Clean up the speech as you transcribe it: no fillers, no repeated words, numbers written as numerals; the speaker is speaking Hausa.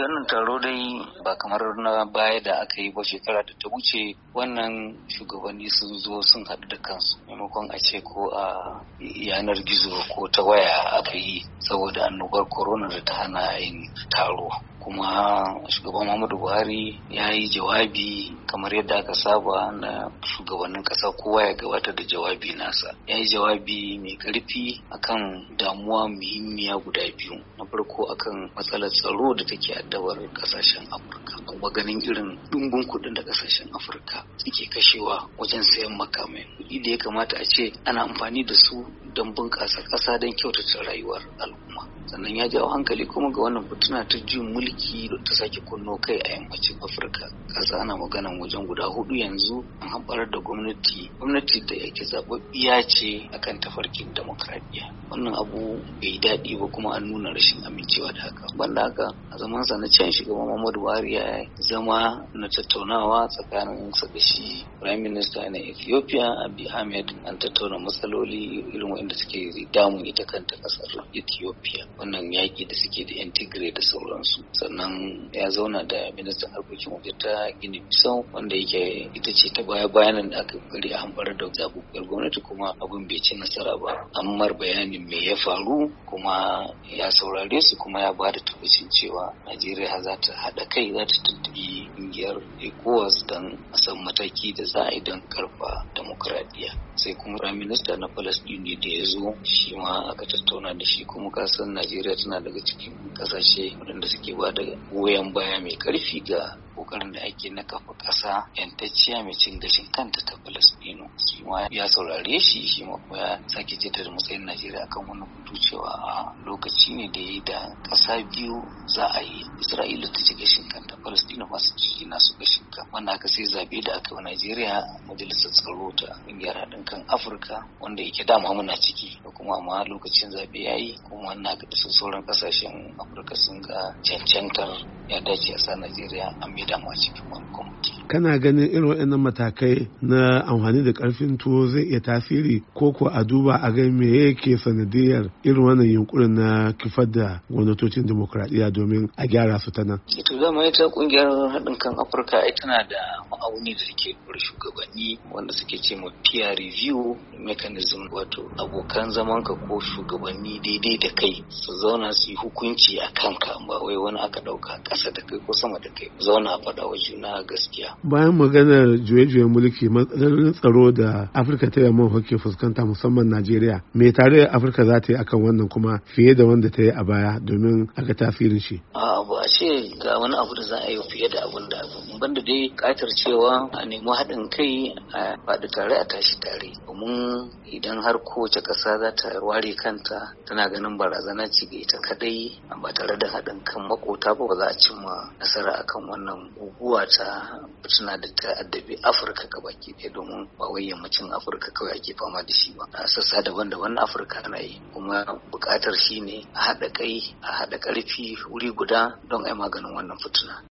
wannan taro dai ba kamar na baya da aka yi ba shekara da ta wuce. Wannan shugabanni sun zo sun haɗu da kansu maimakon a ce ko a yanar gizo ko ta waya aka yi saboda annobar corona da ta hana yin taro. Kuma shugaban Muhammadu Buhari ya yi jawabi kamar yadda aka saba na shugabannin ƙasa, kowa ya gabatar da jawabi nasa. Ya yi jawabi mai ƙarfi akan damuwa muhimmiya guda biyu. Na farko akan matsalar tsaro da take addabar ƙasashen Afirka, kuma ganin irin ɗumbin kuɗin da ƙasashen Afirka suke kashewa wajen sayan makamai, kuɗi da ya kamata a ce ana amfani da su don bunƙasa ƙasa don kyautata rayuwar al'umma. Sannan ya jawo hankali kuma ga wannan fituna ta juyin mulki da ta sake kunno kai a yammacin Afirka. Kasa ana maganan wajen guda 4 yanzu an hamɓarar da gwamnati da yake zaɓaɓɓiya ce akan tafarkin demokradiyya. Wannan abu bai daɗi ba, kuma an nuna rashin amincewa da haka. Banda haka, a zamansa na can shugaban Muhammadu Buhari ya zama na tattaunawa tsakanin sa da shi Prime Minister na Ethiopia Abiy Ahmed. An tattauna matsaloli irin waɗanda suke damun ita kanta ƙasar Ethiopia, wannan yaƙi da suke da Tigray da sauransu. Sannan ya zauna da ministan harkokin waje ta Guinea Bissau, wanda yake ita ce ta bayanan da aka bari a hambar da zaɓuɓɓiyar gwamnati, kuma abin bai ci nasara ba. An mar bayanin me ya faru, kuma ya saurare su, kuma ya ba da tabbacin cewa Najeriya za ta haɗa kai, za ta tuntuɓi ƙungiyar ECOWAS don a san mataki da za a yi don karfa demokradiyya. Sai kuma Prime Minister na Palestine da ya zo, shi ma aka tattauna da shi. Kuma kasan Najeriya tana daga cikin kasashe waɗanda suke ba da goyon baya mai ƙarfi ga kokarin da ake na kafa ƙasa yantacciya mai cin gashin kanta ta Palestino. Shi ma ya saurare shi ma kuma ya sake jaddada matsayin Najeriya akan wannan batu, cewa a lokaci ne da ya yi da ƙasa biyu za a yi, Isra'ila ta ci gashin kanta, Palestino masu ci nasu gashin kan. Wanda aka sai zabe da aka yi wa Najeriya majalisar tsaro ta ƙungiyar haɗin kan Afirka, wanda yake dama muna ciki, da kuma amma lokacin zabe ya yi, kuma wannan ga sauran ƙasashen Afirka sun ga cancantar ya dace a sa Najeriya a mai dama cikin wani kwamiti. Kana ganin irin waɗannan matakai na amfani da ƙarfin tuwo zai iya tasiri, ko a duba a ga me yake sanadiyar irin wannan yunkurin na kifar da gwamnatocin demokradiyya domin a gyara su ta nan? Ito dama ita ƙungiyar haɗin kan Afirka ai tana da ma'auni da take da shugabanni wanda suke ce ma peer review mechanism, wato abokan zamanka ko shugabanni daidai da kai su zauna su yi hukunci a kanka, ba wai wani aka ɗauka ƙasa da kai ko sama da kai, zauna a faɗa wa juna gaskiya. Bayan maganar juye-juyen mulki, matsalolin tsaro da Afirka ta yamma ke fuskanta, musamman Najeriya, me tarayyar Afirka za ta yi akan wannan kuma fiye da wanda ta yi a baya domin a ga tasirin shi? Ba a ce ga wani abu da za a yi fiye da abin da banda dai ƙatar cewa a nemi haɗin kai, a faɗi tare a tashi tare. Domin idan har kowace ƙasa za ta ware kanta tana ganin barazana ce ga ita kadai ba tare da haɗin kan makota ba za a cimma nasara akan wannan guguwa ta fitina da ta addabi Afirka gabaki ɗaya. Domin ba wai yammacin Afirka kawai ake fama da shi ba, a sassa daban-daban na Afirka ana yi. Kuma buƙatar shi ne a haɗa kai, a haɗa ƙarfi wuri guda don a yi maganin wannan fitina.